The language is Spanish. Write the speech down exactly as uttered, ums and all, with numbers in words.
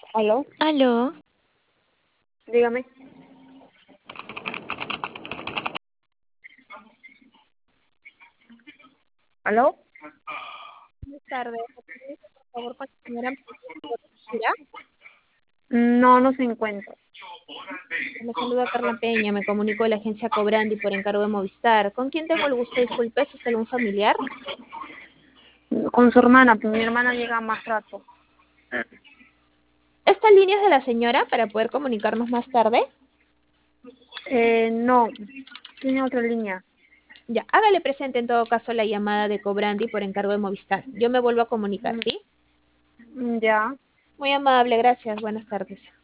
¿Aló? Aló, Dígame. ¿Aló? buenas tardes. Comuníquese, por favor, con la señora Mira. No, no se encuentra. Me saluda Carla Peña, me comunico de la agencia Cobrandi por encargo de Movistar. ¿Con quién tengo el gusto? Disculpe, ¿es usted algún familiar? Con su hermana, pues mi hermana llega más rato. ¿Esta línea es de la señora para poder comunicarnos más tarde? Eh, no, tiene otra línea. Ya, hágale presente en todo caso la llamada de Cobrandi por encargo de Movistar. Yo me vuelvo a comunicar, ¿sí? Mm, Ya. Muy amable, gracias. Buenas tardes.